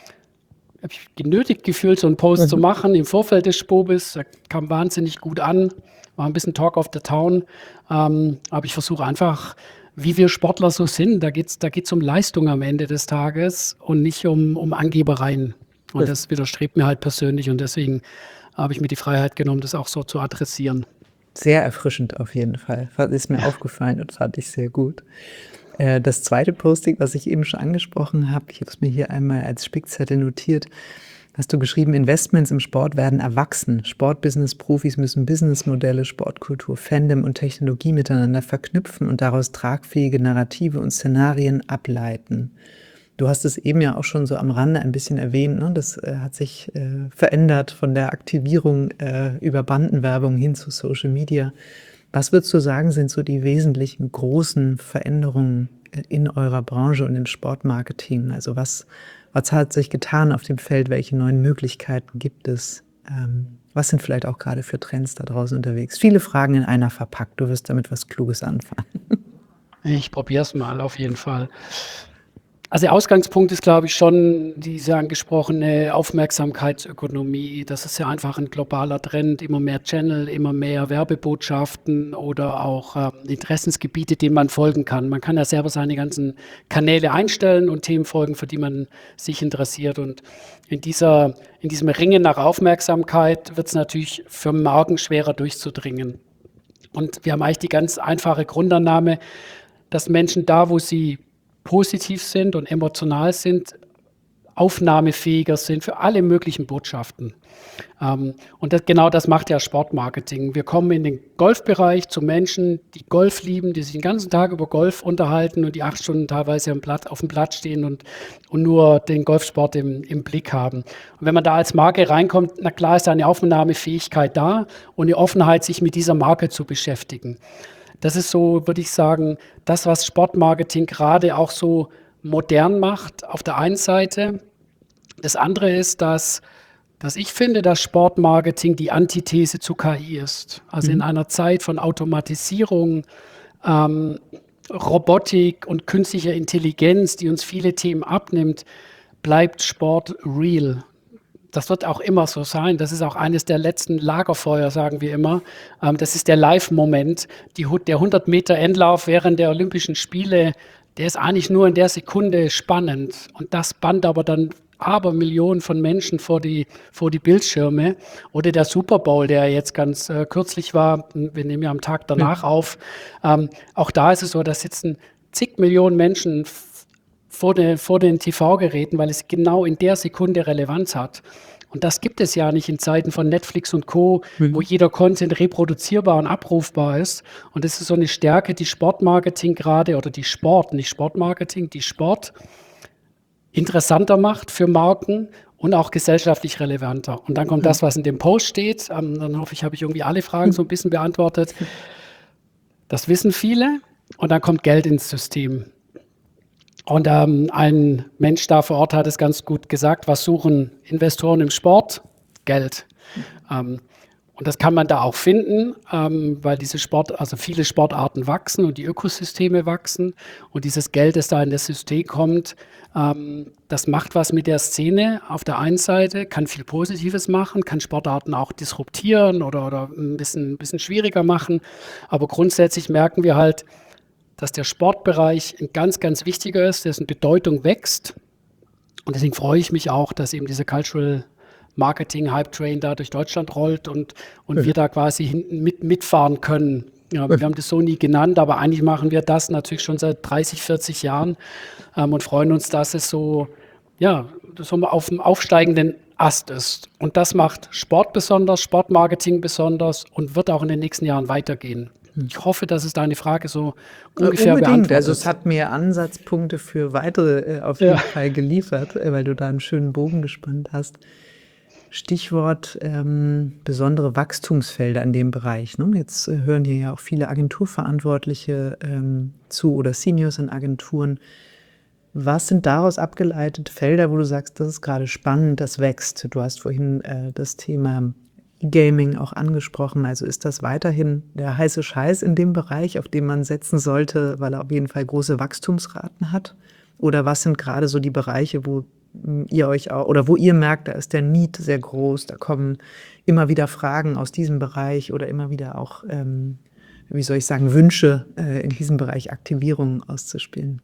hab ich genötigt gefühlt, so einen Post zu machen im Vorfeld des Spobis. Der kam wahnsinnig gut an, war ein bisschen Talk of the Town. Ähm, aber ich versuche einfach, wie wir Sportler so sind, da geht es da geht's um Leistung am Ende des Tages und nicht um, um Angebereien. Und das widerstrebt mir halt persönlich und deswegen habe ich mir die Freiheit genommen, das auch so zu adressieren. Sehr erfrischend auf jeden Fall. Ist mir aufgefallen und fand ich sehr gut. Äh, das zweite Posting, was ich eben schon angesprochen habe, ich habe es mir hier einmal als Spickzettel notiert, hast du geschrieben, Investments im Sport werden erwachsen. Sportbusiness-Profis müssen Businessmodelle, Sportkultur, Fandom und Technologie miteinander verknüpfen und daraus tragfähige Narrative und Szenarien ableiten. Du hast es eben ja auch schon so am Rande ein bisschen erwähnt, ne? Das äh, hat sich äh, verändert von der Aktivierung äh, über Bandenwerbung hin zu Social Media. Was würdest du sagen, sind so die wesentlichen großen Veränderungen äh, in eurer Branche und im Sportmarketing? Also was, was hat sich getan auf dem Feld? Welche neuen Möglichkeiten gibt es? Ähm, was sind vielleicht auch gerade für Trends da draußen unterwegs? Viele Fragen in einer verpackt. Du wirst damit was Kluges anfangen. Ich probiere es mal auf jeden Fall. Also der Ausgangspunkt ist, glaube ich, schon diese angesprochene Aufmerksamkeitsökonomie. Das ist ja einfach ein globaler Trend, immer mehr Channel, immer mehr Werbebotschaften oder auch ähm, Interessensgebiete, denen man folgen kann. Man kann ja selber seine ganzen Kanäle einstellen und Themen folgen, für die man sich interessiert. Und in dieser, in diesem Ringen nach Aufmerksamkeit wird es natürlich für Marken schwerer durchzudringen. Und wir haben eigentlich die ganz einfache Grundannahme, dass Menschen da, wo sie positiv sind und emotional sind, aufnahmefähiger sind für alle möglichen Botschaften. Ähm, und das, genau das macht ja Sportmarketing. Wir kommen in den Golfbereich zu Menschen, die Golf lieben, die sich den ganzen Tag über Golf unterhalten und die acht Stunden teilweise am Platz, auf dem Platz stehen und, und nur den Golfsport im, im Blick haben. Und wenn man da als Marke reinkommt, na klar ist da eine Aufnahmefähigkeit da und eine Offenheit, sich mit dieser Marke zu beschäftigen. Das ist so, würde ich sagen, das, was Sportmarketing gerade auch so modern macht, auf der einen Seite. Das andere ist, dass, dass ich finde, dass Sportmarketing die Antithese zu K I ist. Also mhm. in einer Zeit von Automatisierung, ähm, Robotik und künstlicher Intelligenz, die uns viele Themen abnimmt, bleibt Sport real. Das wird auch immer so sein. Das ist auch eines der letzten Lagerfeuer, sagen wir immer. Ähm, das ist der Live-Moment. Die, der hundert Meter Endlauf während der Olympischen Spiele, der ist eigentlich nur in der Sekunde spannend. Und das band aber dann Abermillionen von Menschen vor die, vor die Bildschirme. Oder der Super Bowl, der jetzt ganz äh, kürzlich war, wir nehmen ja am Tag danach ja. auf. Ähm, auch da ist es so, da sitzen zig Millionen Menschen f- vor, de, vor den T V-Geräten, weil es genau in der Sekunde Relevanz hat. Und das gibt es ja nicht in Zeiten von Netflix und Co., mhm. wo jeder Content reproduzierbar und abrufbar ist. Und das ist so eine Stärke, die Sportmarketing gerade, oder die Sport, nicht Sportmarketing, die Sport interessanter macht für Marken und auch gesellschaftlich relevanter. Und dann kommt mhm. das, was in dem Post steht. Ähm, dann hoffe ich, habe ich irgendwie alle Fragen so ein bisschen beantwortet. Das wissen viele. Und dann kommt Geld ins System. Und ähm, ein Mensch da vor Ort hat es ganz gut gesagt, was suchen Investoren im Sport? Geld. Ähm, und das kann man da auch finden, ähm, weil diese Sport, also viele Sportarten wachsen und die Ökosysteme wachsen. Und dieses Geld, das da in das System kommt, ähm, das macht was mit der Szene auf der einen Seite, kann viel Positives machen, kann Sportarten auch disruptieren oder, oder ein bisschen, ein bisschen schwieriger machen. Aber grundsätzlich merken wir halt, dass der Sportbereich ein ganz, ganz wichtiger ist, dessen Bedeutung wächst. Und deswegen freue ich mich auch, dass eben dieser Cultural Marketing Hype Train da durch Deutschland rollt und, und ja. wir da quasi hinten mit, mitfahren können. Ja, wir haben das so nie genannt, aber eigentlich machen wir das natürlich schon seit dreißig, vierzig Jahren ähm, und freuen uns, dass es so, ja, so auf dem aufsteigenden Ast ist. Und das macht Sport besonders, Sportmarketing besonders und wird auch in den nächsten Jahren weitergehen. Ich hoffe, dass es deine Frage so ungefähr Unbedingt. beantwortet. Also es hat mir Ansatzpunkte für weitere äh, auf jeden ja. Fall geliefert, äh, weil du da einen schönen Bogen gespannt hast. Stichwort ähm, besondere Wachstumsfelder in dem Bereich. Ne? Jetzt äh, hören hier ja auch viele Agenturverantwortliche ähm, zu oder Seniors in Agenturen. Was sind daraus abgeleitete Felder, wo du sagst, das ist gerade spannend, das wächst? Du hast vorhin äh, das Thema E-Gaming auch angesprochen. Also ist das weiterhin der heiße Scheiß in dem Bereich, auf den man setzen sollte, weil er auf jeden Fall große Wachstumsraten hat? Oder was sind gerade so die Bereiche, wo ihr euch auch, oder wo ihr merkt, da ist der Need sehr groß, da kommen immer wieder Fragen aus diesem Bereich oder immer wieder auch, ähm, wie soll ich sagen, Wünsche äh, in diesem Bereich Aktivierungen auszuspielen?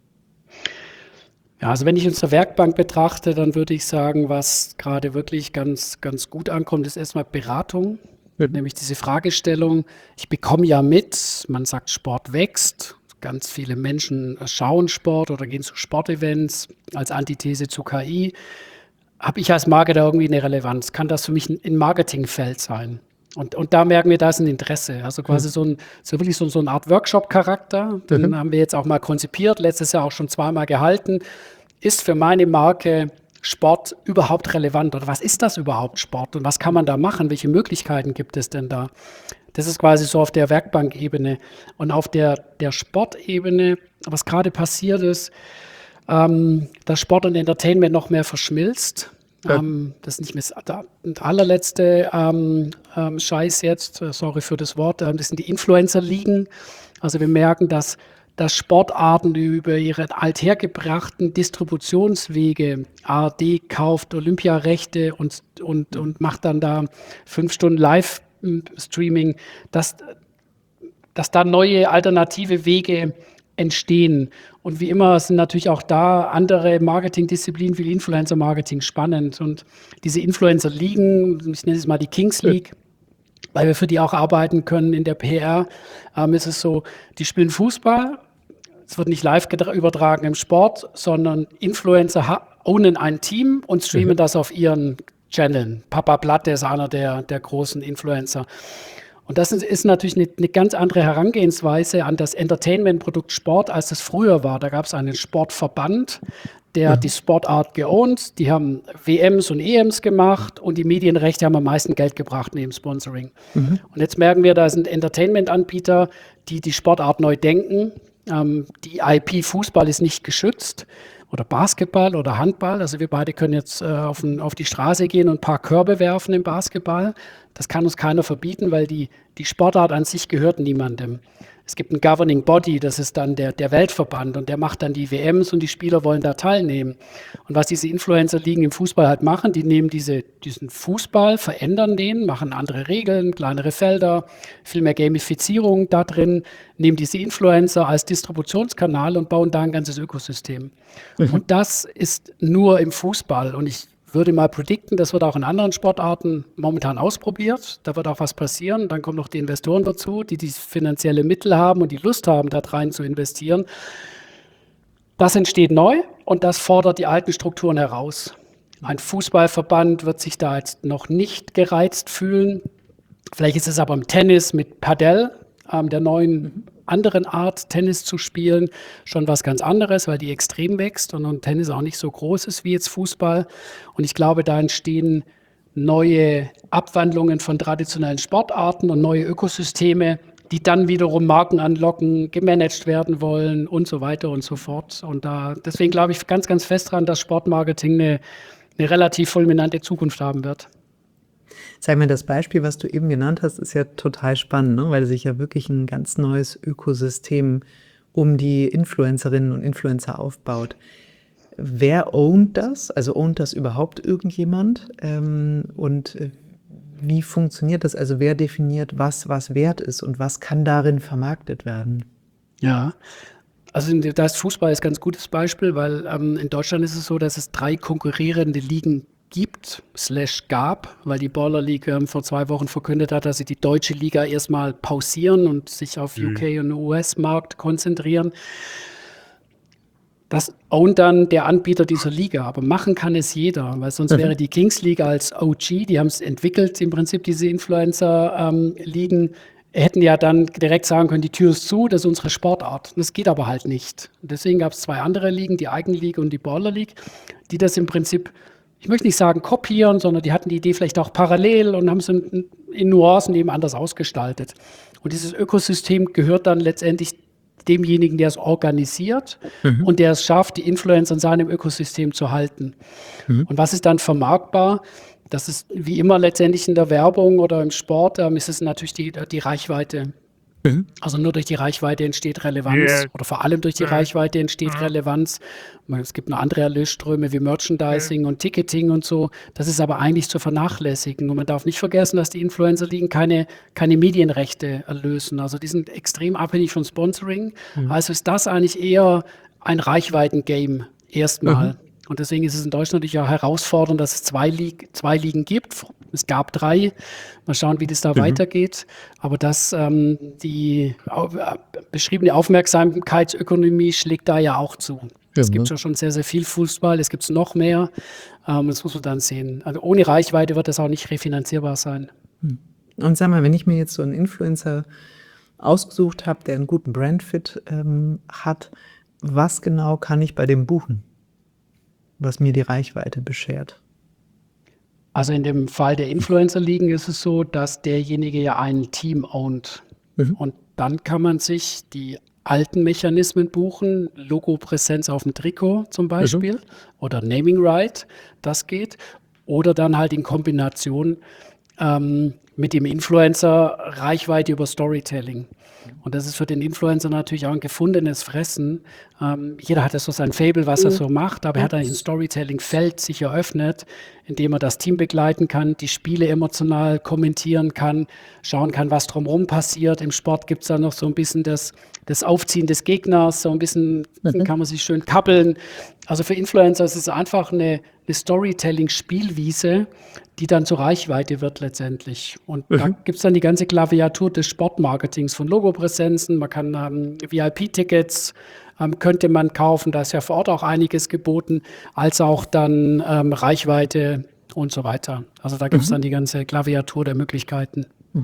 Ja, also wenn ich unsere Werkbank betrachte, dann würde ich sagen, was gerade wirklich ganz, ganz gut ankommt, ist erstmal Beratung, ja. nämlich diese Fragestellung. Ich bekomme ja mit, man sagt, Sport wächst. Ganz viele Menschen schauen Sport oder gehen zu Sportevents als Antithese zu K I. Habe ich als Marke da irgendwie eine Relevanz? Kann das für mich ein Marketingfeld sein? Und, und da merken wir, da ist ein Interesse. Also quasi ja. so, ein, so wirklich so, so eine Art Workshop-Charakter. Den mhm. haben wir jetzt auch mal konzipiert, letztes Jahr auch schon zweimal gehalten. Ist für meine Marke Sport überhaupt relevant? Oder was ist das überhaupt, Sport? Und was kann man da machen? Welche Möglichkeiten gibt es denn da? Das ist quasi so auf der Werkbankebene. Und auf der, der Sportebene, was gerade passiert ist, ähm, dass Sport und Entertainment noch mehr verschmilzt. Ja. Ähm, das ist nicht mehr der, der allerletzte ähm, ähm, Scheiß jetzt, äh, sorry für das Wort, äh, das sind die Influencer-Ligen. Also wir merken, dass, dass Sportarten über ihre althergebrachten Distributionswege, A R D kauft Olympiarechte und, und, und macht dann da fünf Stunden Live Streaming, dass, dass da neue alternative Wege entstehen. Und wie immer sind natürlich auch da andere Marketingdisziplinen wie Influencer-Marketing spannend. Und diese Influencer-Ligen, ich nenne es mal die Kings League, weil wir für die auch arbeiten können in der P R, ähm, ist es so, die spielen Fußball, es wird nicht live übertragen im Sport, sondern Influencer ha- ownen ein Team und streamen mhm. das auf ihren Channeln. Papa Platte ist einer der, der großen Influencer. Und das ist, ist natürlich eine, eine ganz andere Herangehensweise an das Entertainment-Produkt Sport, als es früher war. Da gab es einen Sportverband, der hat die Sportart geowned, die haben W Ms und E Ms gemacht und die Medienrechte haben am meisten Geld gebracht neben Sponsoring. Mhm. Und jetzt merken wir, da sind Entertainment-Anbieter, die die Sportart neu denken. Ähm, die I P Fußball ist nicht geschützt oder Basketball oder Handball. Also wir beide können jetzt äh, auf, ein, auf die Straße gehen und ein paar Körbe werfen im Basketball. Das kann uns keiner verbieten, weil die, die Sportart an sich gehört niemandem. Es gibt ein Governing Body, das ist dann der, der Weltverband und der macht dann die W Ms und die Spieler wollen da teilnehmen. Und was diese Influencer-Ligen im Fußball halt machen, die nehmen diese, diesen Fußball, verändern den, machen andere Regeln, kleinere Felder, viel mehr Gamifizierung da drin, nehmen diese Influencer als Distributionskanal und bauen da ein ganzes Ökosystem. Mhm. Und das ist nur im Fußball und ich würde mal predikten, das wird auch in anderen Sportarten momentan ausprobiert. Da wird auch was passieren. Dann kommen noch die Investoren dazu, die die finanzielle Mittel haben und die Lust haben, da rein zu investieren. Das entsteht neu und das fordert die alten Strukturen heraus. Ein Fußballverband wird sich da jetzt noch nicht gereizt fühlen. Vielleicht ist es aber im Tennis mit Padel, ähm, der neuen anderen Art, Tennis zu spielen, schon was ganz anderes, weil die extrem wächst und, und Tennis auch nicht so groß ist wie jetzt Fußball. Und ich glaube, da entstehen neue Abwandlungen von traditionellen Sportarten und neue Ökosysteme, die dann wiederum Marken anlocken, gemanagt werden wollen und so weiter und so fort. Und da, deswegen glaube ich ganz, ganz fest daran, dass Sportmarketing eine, eine relativ fulminante Zukunft haben wird. Sag mal, das Beispiel, was du eben genannt hast, ist ja total spannend, ne? Weil sich ja wirklich ein ganz neues Ökosystem um die Influencerinnen und Influencer aufbaut. Wer ownt das? Also ownt das überhaupt irgendjemand? Ähm, und wie funktioniert das? Also wer definiert, was was wert ist und was kann darin vermarktet werden? Ja, also da ist Fußball ist ein ganz gutes Beispiel, weil ähm, in Deutschland ist es so, dass es drei konkurrierende Ligen gibt, slash gab, weil die Baller League ähm, vor zwei Wochen verkündet hat, dass sie die deutsche Liga erstmal pausieren und sich auf mhm. U K und U S-Markt konzentrieren. Das ownt dann der Anbieter dieser Liga, aber machen kann es jeder, weil sonst mhm. wäre die Kings League als O G, die haben es entwickelt, im Prinzip diese Influencer-Ligen, ähm, hätten ja dann direkt sagen können, die Tür ist zu, das ist unsere Sportart. Das geht aber halt nicht. Und deswegen gab es zwei andere Ligen, die Eigenliga und die Baller League, die das im Prinzip, ich möchte nicht sagen kopieren, sondern die hatten die Idee vielleicht auch parallel und haben es in, in Nuancen eben anders ausgestaltet. Und dieses Ökosystem gehört dann letztendlich demjenigen, der es organisiert mhm. und der es schafft, die Influencer in seinem Ökosystem zu halten. Mhm. Und was ist dann vermarktbar? Das ist wie immer letztendlich in der Werbung oder im Sport, ähm, ist es natürlich die, die Reichweite. Mhm. Also nur durch die Reichweite entsteht Relevanz yeah. oder vor allem durch die yeah. Reichweite entsteht yeah. Relevanz. Es gibt noch andere Erlösströme wie Merchandising yeah. und Ticketing und so. Das ist aber eigentlich zu vernachlässigen. Und man darf nicht vergessen, dass die Influencer-Ligen keine, keine Medienrechte erlösen. Also die sind extrem abhängig von Sponsoring. Mhm. Also ist das eigentlich eher ein Reichweiten-Game erstmal. Mhm. Und deswegen ist es in Deutschland natürlich auch herausfordernd, dass es zwei, Lig- zwei Ligen gibt. Es gab drei. Mal schauen, wie das da mhm. weitergeht. Aber dass ähm, die au- äh, beschriebene Aufmerksamkeitsökonomie schlägt da ja auch zu. Es ja, gibt ja schon sehr, sehr viel Fußball. Es gibt noch mehr. Ähm, das muss man dann sehen. Also ohne Reichweite wird das auch nicht refinanzierbar sein. Und sag mal, wenn ich mir jetzt so einen Influencer ausgesucht habe, der einen guten Brandfit ähm, hat, was genau kann ich bei dem buchen, was mir die Reichweite beschert? Also in dem Fall der Influencer-Ligen ist es so, dass derjenige ja ein Team ownt. Mhm. Und dann kann man sich die alten Mechanismen buchen, Logo-Präsenz auf dem Trikot zum Beispiel mhm. oder Naming Right, das geht. Oder dann halt in Kombination ähm, mit dem Influencer Reichweite über Storytelling. Und das ist für den Influencer natürlich auch ein gefundenes Fressen. Ähm, jeder hat ja so sein Faible, was er so macht, aber er hat eigentlich ein Storytelling-Feld sich eröffnet, in dem er das Team begleiten kann, die Spiele emotional kommentieren kann, schauen kann, was drumherum passiert. Im Sport gibt es da noch so ein bisschen das, das Aufziehen des Gegners, so ein bisschen mhm. kann man sich schön kappeln. Also für Influencer ist es einfach eine, eine Storytelling-Spielwiese, die dann zur Reichweite wird letztendlich. Und da Mhm. gibt es dann die ganze Klaviatur des Sportmarketings von Logopräsenzen. Man kann ähm, V I P-Tickets ähm, könnte man kaufen, da ist ja vor Ort auch einiges geboten, als auch dann ähm, Reichweite und so weiter. Also da gibt es Mhm. dann die ganze Klaviatur der Möglichkeiten.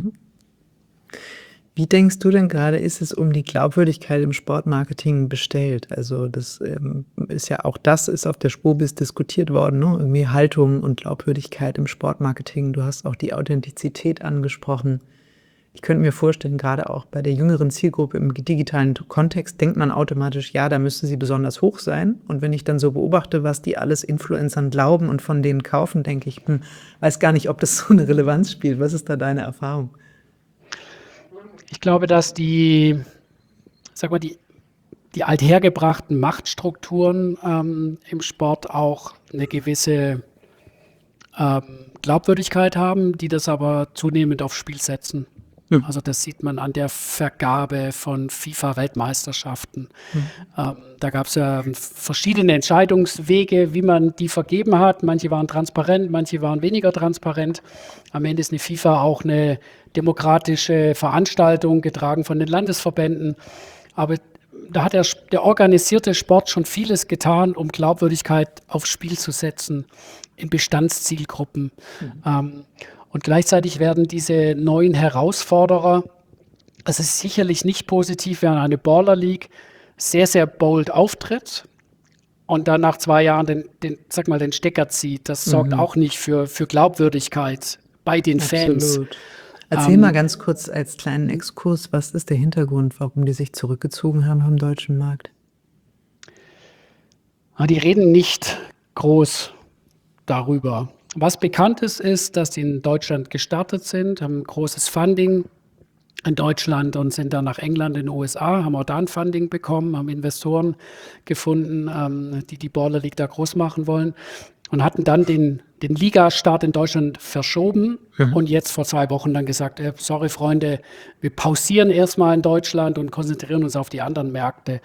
Wie denkst du denn gerade, ist es um die Glaubwürdigkeit im Sportmarketing bestellt? Also das ähm, ist ja auch das ist auf der Spobis diskutiert worden, ne? Irgendwie Haltung und Glaubwürdigkeit im Sportmarketing. Du hast auch die Authentizität angesprochen. Ich könnte mir vorstellen, gerade auch bei der jüngeren Zielgruppe im digitalen Kontext denkt man automatisch, ja, da müsste sie besonders hoch sein. Und wenn ich dann so beobachte, was die alles Influencern glauben und von denen kaufen, denke ich, hm, weiß gar nicht, ob das so eine Relevanz spielt. Was ist da deine Erfahrung? Ich glaube, dass die, sag mal, die, die althergebrachten Machtstrukturen ähm, im Sport auch eine gewisse ähm, Glaubwürdigkeit haben, die das aber zunehmend aufs Spiel setzen. Hm. Also das sieht man an der Vergabe von FIFA-Weltmeisterschaften. Ähm, da gab es ja verschiedene Entscheidungswege, wie man die vergeben hat. Manche waren transparent, manche waren weniger transparent. Am Ende ist eine FIFA auch eine demokratische Veranstaltung, getragen von den Landesverbänden. Aber da hat der, der organisierte Sport schon vieles getan, um Glaubwürdigkeit aufs Spiel zu setzen in Bestandszielgruppen. Ähm, und gleichzeitig werden diese neuen Herausforderer, es ist sicherlich nicht positiv, wenn eine Baller League sehr, sehr bold auftritt und dann nach zwei Jahren den, den, sag mal, den Stecker zieht. Das sorgt Mhm. auch nicht für, für Glaubwürdigkeit bei den Fans. Absolut. Erzähl Ähm, mal ganz kurz als kleinen Exkurs, was ist der Hintergrund, warum die sich zurückgezogen haben vom deutschen Markt? Ah, Die reden nicht groß darüber. Was bekannt ist, ist, dass die in Deutschland gestartet sind, haben ein großes Funding in Deutschland und sind dann nach England, in den U S A, haben auch da ein Funding bekommen, haben Investoren gefunden, ähm, die die Baller League da groß machen wollen und hatten dann den, den Ligastart in Deutschland verschoben Mhm. und jetzt vor zwei Wochen dann gesagt, äh, sorry Freunde, wir pausieren erstmal in Deutschland und konzentrieren uns auf die anderen Märkte.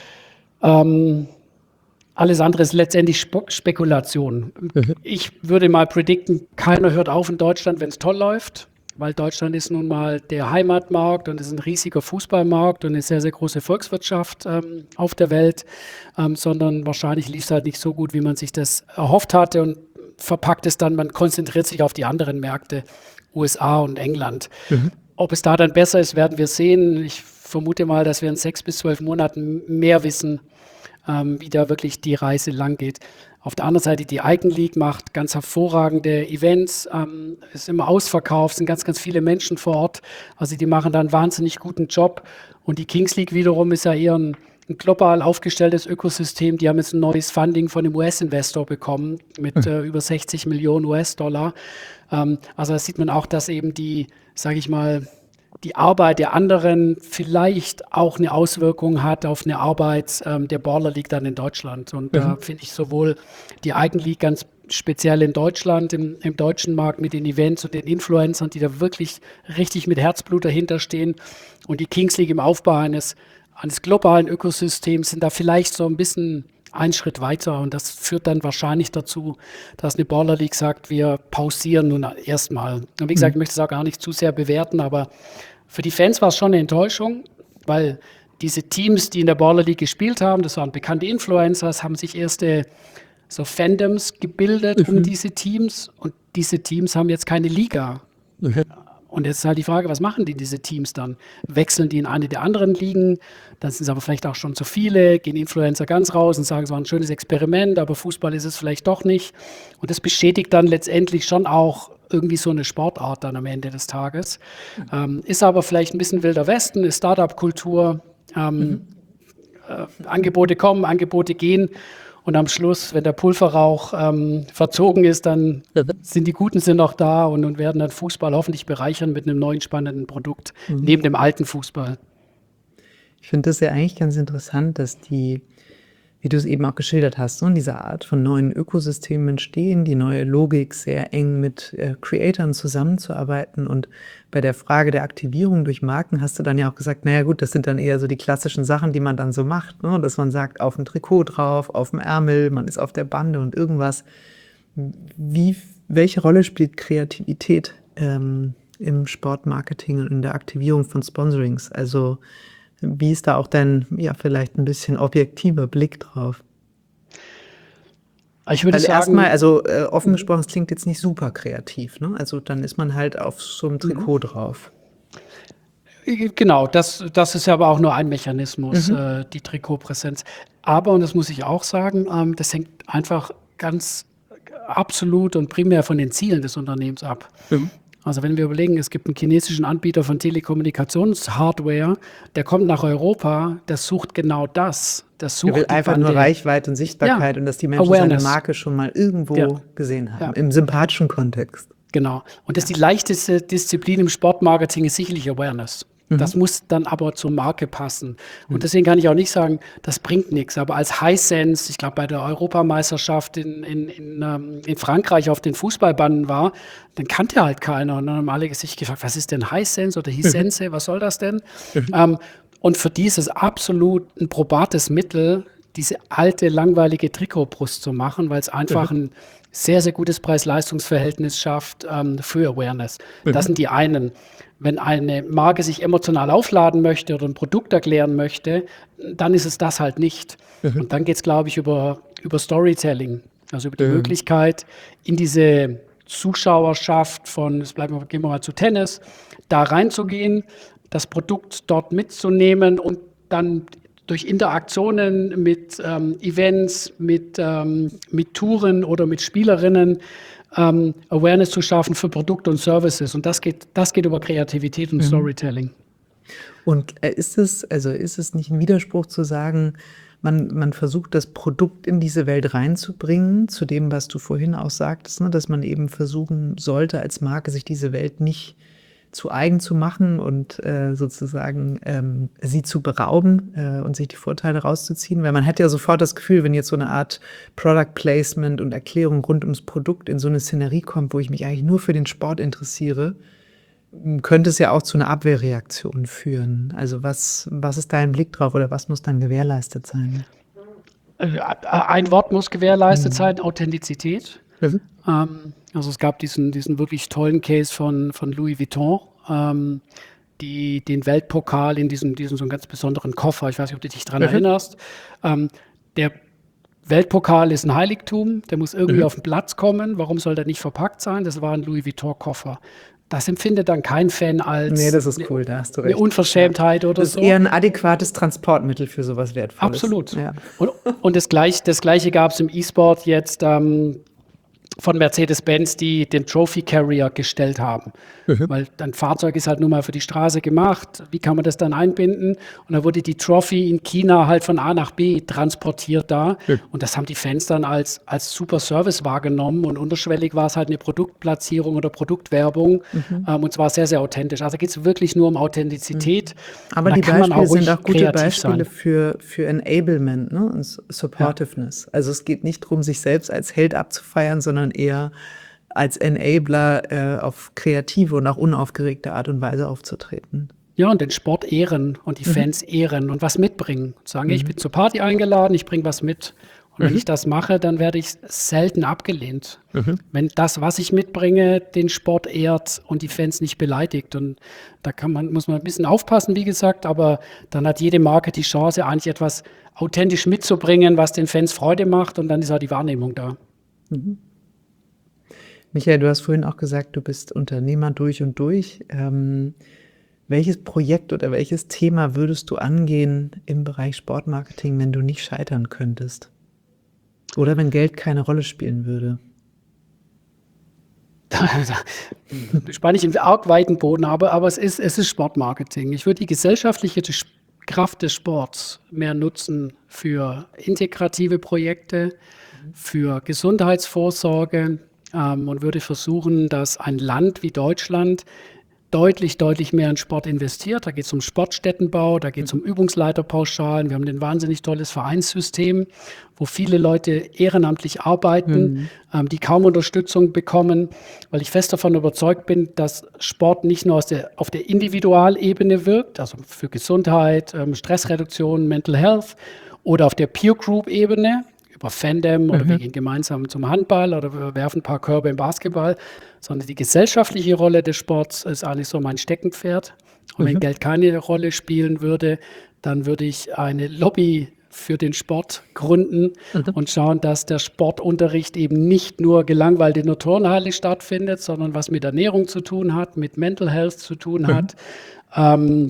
Ähm, alles andere ist letztendlich Spe Spekulation. Ich würde mal predikten, keiner hört auf in Deutschland, wenn es toll läuft, weil Deutschland ist nun mal der Heimatmarkt und ist ein riesiger Fußballmarkt und eine sehr, sehr große Volkswirtschaft ähm, auf der Welt, ähm, sondern wahrscheinlich lief es halt nicht so gut, wie man sich das erhofft hatte und verpackt es dann, man konzentriert sich auf die anderen Märkte, U S A und England. Ob es da dann besser ist, werden wir sehen. Ich vermute mal, dass wir in sechs bis zwölf Monaten mehr wissen, ähm, wie da wirklich die Reise lang geht. Auf der anderen Seite, die Icon League macht ganz hervorragende Events, ähm, ist immer ausverkauft, sind ganz, ganz viele Menschen vor Ort. Also die machen da einen wahnsinnig guten Job. Und die Kings League wiederum ist ja eher ein, ein global aufgestelltes Ökosystem. Die haben jetzt ein neues Funding von einem U S-Investor bekommen mit äh, über sechzig Millionen U S-Dollar. Ähm, also da sieht man auch, dass eben die, sage ich mal, die Arbeit der anderen vielleicht auch eine Auswirkung hat auf eine Arbeit ähm, der Baller League dann in Deutschland. Und da Mhm. finde ich sowohl die Icon League ganz speziell in Deutschland, im, im deutschen Markt mit den Events und den Influencern, die da wirklich richtig mit Herzblut dahinter stehen, und die Kings League im Aufbau eines, eines globalen Ökosystems sind da vielleicht so ein bisschen einen Schritt weiter, und das führt dann wahrscheinlich dazu, dass eine Baller League sagt, wir pausieren nun erstmal. Und wie gesagt, ich möchte es auch gar nicht zu sehr bewerten, aber für die Fans war es schon eine Enttäuschung, weil diese Teams, die in der Baller League gespielt haben, das waren bekannte Influencers, haben sich erste so Fandoms gebildet um diese Teams, und diese Teams haben jetzt keine Liga. Und jetzt ist halt die Frage, was machen die, diese Teams dann? Wechseln die in eine der anderen Ligen? Dann sind es aber vielleicht auch schon zu viele, gehen Influencer ganz raus und sagen, es war ein schönes Experiment, aber Fußball ist es vielleicht doch nicht. Und das bestätigt dann letztendlich schon auch irgendwie so eine Sportart dann am Ende des Tages. Ähm, ist aber vielleicht ein bisschen Wilder Westen, ist Startup-Kultur, ähm, äh, Angebote kommen, Angebote gehen. Und am Schluss, wenn der Pulverrauch ähm, verzogen ist, dann sind die Guten sind noch da und, und werden dann Fußball hoffentlich bereichern mit einem neuen spannenden Produkt, neben dem alten Fußball. Ich finde das ja eigentlich ganz interessant, dass die, wie du es eben auch geschildert hast, so in dieser Art von neuen Ökosystemen entstehen, die neue Logik, sehr eng mit äh, Creatoren zusammenzuarbeiten. Und bei der Frage der Aktivierung durch Marken hast du dann ja auch gesagt, naja gut, das sind dann eher so die klassischen Sachen, die man dann so macht, ne? Dass man sagt, auf dem Trikot drauf, auf dem Ärmel, man ist auf der Bande und irgendwas. Wie Welche Rolle spielt Kreativität ähm, im Sportmarketing und in der Aktivierung von Sponsorings? Also wie ist da auch dein, ja, vielleicht ein bisschen objektiver Blick drauf? Ich würde Also sagen, erstmal, also äh, offen gesprochen, es klingt jetzt nicht super kreativ, ne? Also dann ist man halt auf so einem Trikot drauf. genau, das, das ist ja aber auch nur ein Mechanismus, Mhm. äh, die Trikotpräsenz. Aber, und das muss ich auch sagen, ähm, das hängt einfach ganz absolut und primär von den Zielen des Unternehmens ab. Mhm. Also wenn wir überlegen, es gibt einen chinesischen Anbieter von Telekommunikationshardware, der kommt nach Europa, der sucht genau das. Der Er sucht will die einfach nur Bande. Reichweite und Sichtbarkeit Ja, und dass die Menschen seine Awareness. Marke schon mal irgendwo Ja. gesehen haben, Ja. im sympathischen Kontext. Genau. Und das ist die leichteste Disziplin im Sportmarketing, ist sicherlich Awareness. Das muss dann aber zur Marke passen. Und deswegen kann ich auch nicht sagen, das bringt nichts. Aber als Hisense, ich glaube bei der Europameisterschaft in, in, in, ähm, in Frankreich auf den Fußballbahnen war, dann kannte halt keiner. Und dann haben alle sich gefragt, was ist denn Hisense oder Hisense, was soll das denn? ähm, und für die ist es absolut ein probates Mittel, diese alte, langweilige Trikotbrust zu machen, weil es einfach ein sehr, sehr gutes Preis-Leistungs-Verhältnis schafft ähm, für Awareness. Das sind die einen. Wenn eine Marke sich emotional aufladen möchte oder ein Produkt erklären möchte, dann ist es das halt nicht. Und dann geht es, glaube ich, über, über Storytelling, also über die Mhm. Möglichkeit, in diese Zuschauerschaft von, jetzt bleiben wir, gehen wir mal zu Tennis, da reinzugehen, das Produkt dort mitzunehmen und dann durch Interaktionen mit ähm, Events, mit, ähm, mit Touren oder mit Spielerinnen ähm, Awareness zu schaffen für Produkte und Services. Und das geht, das geht über Kreativität und Storytelling. Und äh, ist es, also ist es nicht ein Widerspruch zu sagen, man, man versucht das Produkt in diese Welt reinzubringen, zu dem, was du vorhin auch sagtest, ne, dass man eben versuchen sollte, als Marke sich diese Welt nicht zu eigen zu machen und äh, sozusagen ähm, sie zu berauben äh, und sich die Vorteile rauszuziehen. Weil man hat ja sofort das Gefühl, wenn jetzt so eine Art Product Placement und Erklärung rund ums Produkt in so eine Szenerie kommt, wo ich mich eigentlich nur für den Sport interessiere, m, könnte es ja auch zu einer Abwehrreaktion führen. Also was, was ist dein Blick drauf oder was muss dann gewährleistet sein? Äh, Ein Wort muss gewährleistet sein, Authentizität. Mhm. Ähm, also es gab diesen, diesen wirklich tollen Case von, von Louis Vuitton, ähm, die den Weltpokal in diesem, diesem so einen ganz besonderen Koffer, ich weiß nicht, ob du dich daran Mhm. erinnerst, ähm, der Weltpokal ist ein Heiligtum, der muss irgendwie Mhm. auf den Platz kommen. Warum soll der nicht verpackt sein? Das war ein Louis Vuitton-Koffer. Das empfindet dann kein Fan als Nee, das ist cool, da hast du eine recht. Unverschämtheit oder Das ist so. eher ein adäquates Transportmittel für sowas Wertvolles. Absolut. Ja. Und, und das, gleich, das Gleiche gab es im E-Sport jetzt ähm, von Mercedes-Benz, die den Trophy Carrier gestellt haben. Weil ein Fahrzeug ist halt nur mal für die Straße gemacht. Wie kann man das dann einbinden? Und da wurde die Trophy in China halt von A nach B transportiert da. Ja. Und das haben die Fans dann als, als super Service wahrgenommen. Und unterschwellig war es halt eine Produktplatzierung oder Produktwerbung. Ähm, und zwar sehr, sehr authentisch. Also geht es wirklich nur um Authentizität. Aber Und die da kann man Beispiele sind ruhig auch gute kreativ Beispiele sein. für, für Enablement, ne? Und Supportiveness. Also es geht nicht darum, sich selbst als Held abzufeiern, sondern eher als Enabler äh, auf kreative und auch unaufgeregte Art und Weise aufzutreten. Ja, und den Sport ehren und die Fans ehren und was mitbringen. Sagen, ich bin zur Party eingeladen, ich bringe was mit. Und wenn ich das mache, dann werde ich selten abgelehnt. Wenn das, was ich mitbringe, den Sport ehrt und die Fans nicht beleidigt. Und da kann man, muss man ein bisschen aufpassen, wie gesagt, aber dann hat jede Marke die Chance, eigentlich etwas authentisch mitzubringen, was den Fans Freude macht, und dann ist auch die Wahrnehmung da. Michael, du hast vorhin auch gesagt, du bist Unternehmer durch und durch. Ähm, welches Projekt oder welches Thema würdest du angehen im Bereich Sportmarketing, wenn du nicht scheitern könntest? Oder wenn Geld keine Rolle spielen würde? Da spanne ich einen arg weiten Boden, aber, aber es ist, es ist Sportmarketing. Ich würde die gesellschaftliche Kraft des Sports mehr nutzen für integrative Projekte, für Gesundheitsvorsorge, ähm, und würde versuchen, dass ein Land wie Deutschland deutlich, deutlich mehr in Sport investiert. Da geht es um Sportstättenbau, da geht es um Übungsleiterpauschalen. Wir haben ein wahnsinnig tolles Vereinssystem, wo viele Leute ehrenamtlich arbeiten, ähm, die kaum Unterstützung bekommen, weil ich fest davon überzeugt bin, dass Sport nicht nur aus der, auf der Individualebene wirkt, also für Gesundheit, ähm, Stressreduktion, Mental Health, oder auf der Peer-Group-Ebene, über Fandom oder Mhm. wir gehen gemeinsam zum Handball oder wir werfen ein paar Körbe im Basketball, sondern die gesellschaftliche Rolle des Sports ist eigentlich so mein Steckenpferd. Und wenn Mhm. Geld keine Rolle spielen würde, dann würde ich eine Lobby für den Sport gründen Mhm. und schauen, dass der Sportunterricht eben nicht nur gelangweilt in der Turnhalle stattfindet, sondern was mit Ernährung zu tun hat, mit Mental Health zu tun Mhm. hat. Ähm,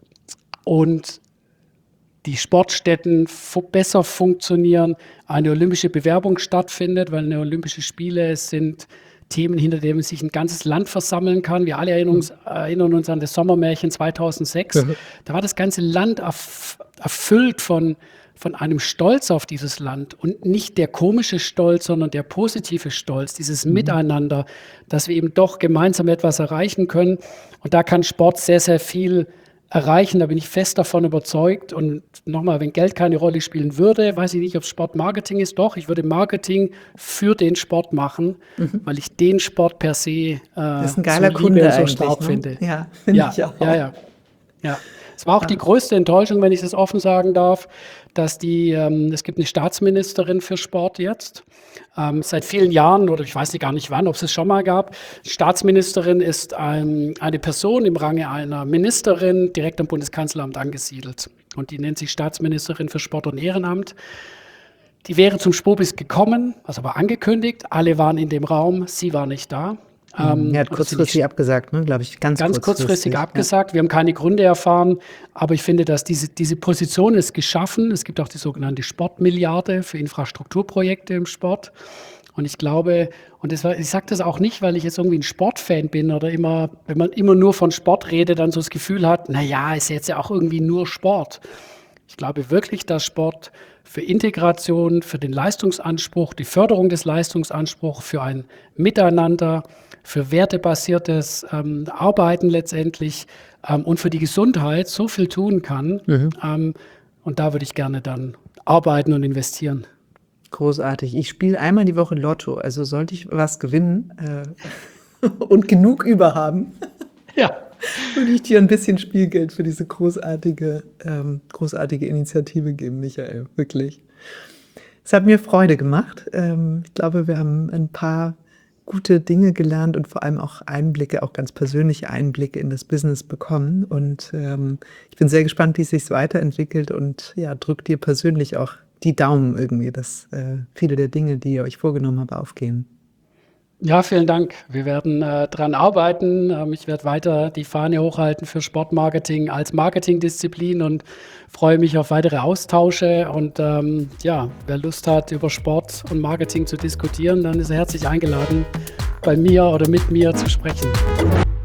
und die Sportstätten fu- besser funktionieren, eine olympische Bewerbung stattfindet, weil eine Olympische Spiele sind Themen, hinter denen sich ein ganzes Land versammeln kann. Wir alle erinnern uns, erinnern uns an das Sommermärchen zweitausendsechs. Mhm. Da war das ganze Land erf erfüllt von, von einem Stolz auf dieses Land und nicht der komische Stolz, sondern der positive Stolz, dieses Miteinander, dass wir eben doch gemeinsam etwas erreichen können. Und da kann Sport sehr, sehr viel erreichen, da bin ich fest davon überzeugt. Und nochmal, wenn Geld keine Rolle spielen würde, weiß ich nicht, ob Sport Marketing ist. Doch, ich würde Marketing für den Sport machen, weil ich den Sport per se äh, Das ist ein geiler so Kunde liebe und so eigentlich, stark ne? finde. Ja, finde Ja, ich auch. ja, ja. Ja, es war auch die größte Enttäuschung, wenn ich das offen sagen darf, dass die, ähm, es gibt eine Staatsministerin für Sport jetzt, ähm, seit vielen Jahren, oder ich weiß nicht gar nicht wann, ob es es schon mal gab. Die Staatsministerin ist ähm, eine Person im Range einer Ministerin direkt am Bundeskanzleramt angesiedelt. Und die nennt sich Staatsministerin für Sport und Ehrenamt. Die wäre zum Spobis gekommen, also war angekündigt, alle waren in dem Raum, sie war nicht da. Ähm, Er hat und das finde ich kurzfristig abgesagt, ne? Glaube ich, ganz, ganz kurzfristig ja. abgesagt. Wir haben keine Gründe erfahren, aber ich finde, dass diese, diese Position ist geschaffen. Es gibt auch die sogenannte Sportmilliarde für Infrastrukturprojekte im Sport. Und ich glaube, und das war, ich sage das auch nicht, weil ich jetzt irgendwie ein Sportfan bin oder immer, wenn man immer nur von Sport redet, dann so das Gefühl hat, naja, ist jetzt ja auch irgendwie nur Sport. Ich glaube wirklich, dass Sport für Integration, für den Leistungsanspruch, die Förderung des Leistungsanspruchs, für ein Miteinander, für wertebasiertes ähm, Arbeiten letztendlich ähm, und für die Gesundheit so viel tun kann. Mhm. Ähm, und da würde ich gerne dann arbeiten und investieren. Großartig. Ich spiele einmal die Woche Lotto, also sollte ich was gewinnen äh, und genug über haben, Ja. würde ich dir ein bisschen Spielgeld für diese großartige, ähm, großartige Initiative geben, Michael, wirklich. Es hat mir Freude gemacht. Ähm, ich glaube, wir haben ein paar gute Dinge gelernt und vor allem auch Einblicke, auch ganz persönliche Einblicke in das Business bekommen. Und ähm, ich bin sehr gespannt, wie es sich weiterentwickelt und ja, drück dir persönlich auch die Daumen irgendwie, dass äh, viele der Dinge, die ihr euch vorgenommen habt, aufgehen. Ja, vielen Dank. Wir werden äh, dran arbeiten. Ähm, ich werde weiter die Fahne hochhalten für Sportmarketing als Marketingdisziplin und freue mich auf weitere Austausche. Und ähm, ja, wer Lust hat, über Sport und Marketing zu diskutieren, dann ist er herzlich eingeladen, bei mir oder mit mir zu sprechen.